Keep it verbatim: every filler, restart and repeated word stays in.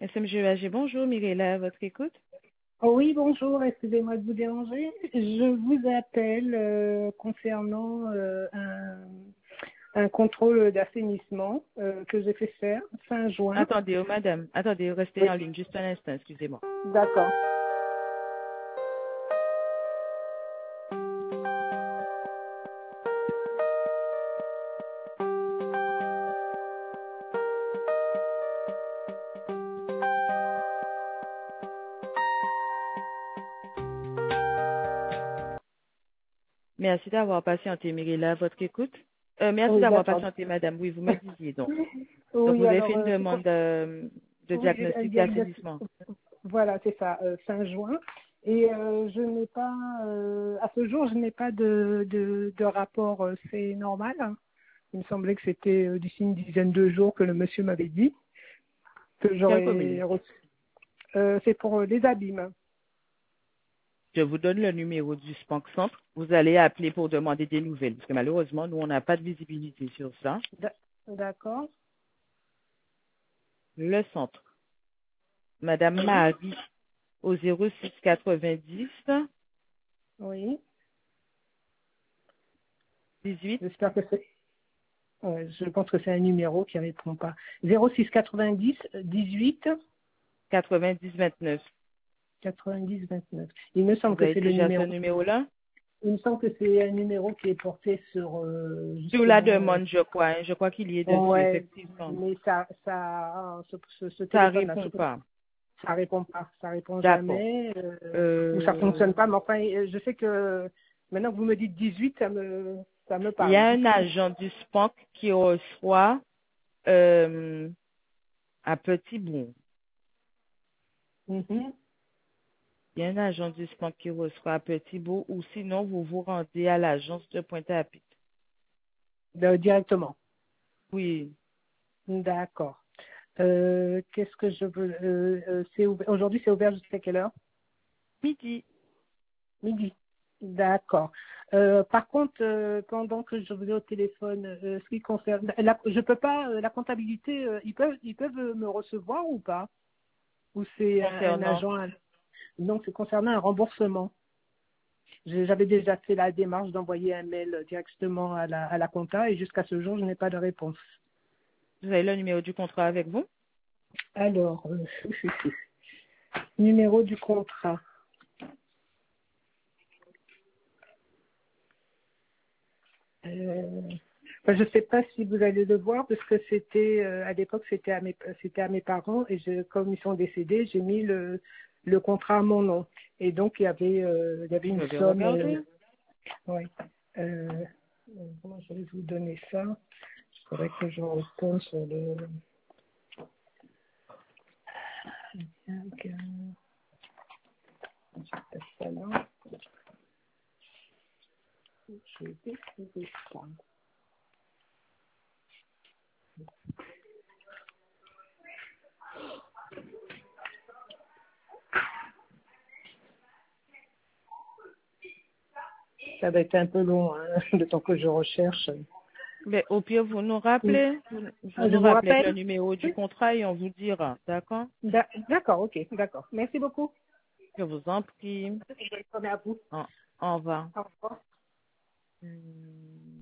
S M G E A G, bonjour, Mirella, à votre écoute. Oh oui, bonjour, excusez-moi de vous déranger. Je vous appelle euh, concernant euh, un, un contrôle d'assainissement euh, que j'ai fait faire fin juin. Attendez, oh, madame, attendez, restez Oui, en ligne juste un instant, excusez-moi. d'accord. Merci d'avoir patienté, Mirella, à votre écoute. Euh, merci Oui, d'avoir d'accord. patienté, madame. Oui, vous me disiez donc. Donc, vous Oui, avez fait alors, une euh, c'est quoi- demande de, de oui, euh, diagnostic il y a une- d'assainissement. voilà, c'est ça, euh, fin juin. Et euh, je n'ai pas, euh, à ce jour, je n'ai pas de, de, de rapport. euh, C'est normal, hein. Il me semblait que c'était euh, d'ici une dizaine de jours que le monsieur m'avait dit que Quelle j'aurais commune? reçu. Euh, c'est pour euh, les abîmes. Je vous donne le numéro du Spank Centre. Vous allez appeler pour demander des nouvelles, parce que malheureusement, nous, on n'a pas de visibilité sur ça. D'a- D'accord. Le centre, madame Oui. Marie, au zéro six quatre-vingt-dix Oui. dix-huit J'espère que c'est. Ouais, je pense que c'est un numéro qui ne répond pas. zéro six quatre-vingt-dix dix-huit quatre-vingt-dix vingt-neuf. quatre-vingt-dix vingt-neuf. Il me semble Vous que avez c'est le déjà ce numéro. numéro-là? Il me semble que c'est un numéro qui est porté sur euh, Sur la justement. euh, demande, je crois. hein. Je crois qu'il y est dessus, Ouais, effectivement. mais ça, ça, ce, ce, ce Ça téléphone-là, répond je sais pas, pas. ça répond pas, ça répond D'accord. jamais, euh, ou ça Euh, fonctionne pas. Mais enfin, euh, je sais que maintenant que vous me dites dix-huit, ça me, ça me Il y parle. a un agent du Spank qui reçoit euh, à Petit Bourg. Mhm. Il y a un agent du Spank qui reçoit à Petit Bourg, ou sinon vous vous rendez à l'agence de Pointe-à-Pitre. Euh, directement. Oui, D'accord. Euh, Qu'est-ce que je veux euh, euh, c'est ouvert- Aujourd'hui, c'est ouvert jusqu'à quelle heure? midi. Midi. D'accord. Euh, par contre, euh, pendant que je vous ai au téléphone, euh, ce qui concerne, la, je peux pas, euh, la comptabilité, euh, ils peuvent, ils peuvent euh, me recevoir ou pas? Ou c'est un, un Concernant, agent? un- Non, c'est concernant un remboursement. J'ai- J'avais déjà fait la démarche d'envoyer un mail directement à la, à la compta et jusqu'à ce jour, je n'ai pas de réponse. vous avez le numéro du contrat avec vous? Alors, euh, numéro du contrat. Euh, enfin, je ne sais pas si vous allez le voir parce que c'était euh, à l'époque c'était à mes c'était à mes parents et je, comme ils sont décédés, j'ai mis le le contrat à mon nom et donc il y avait euh, il y avait une Je vais somme. Euh, regarder. ouais. Euh, euh, comment je vais vous donner ça? Il faudrait que je retourne sur le. Donc, euh, je passe ça là. Je vais décider ça. Ça va être un peu long, hein, le temps que je recherche. Mais au pire, vous nous rappelez. Vous, vous Ah, je nous vous rappelez avec le rappelle? numéro du Oui. contrat et on vous dira. D'accord? D'a- D'accord, ok, d'accord. Merci beaucoup. Je vous en prie. Bonne journée à vous. Au, au revoir. Au revoir. Hmm.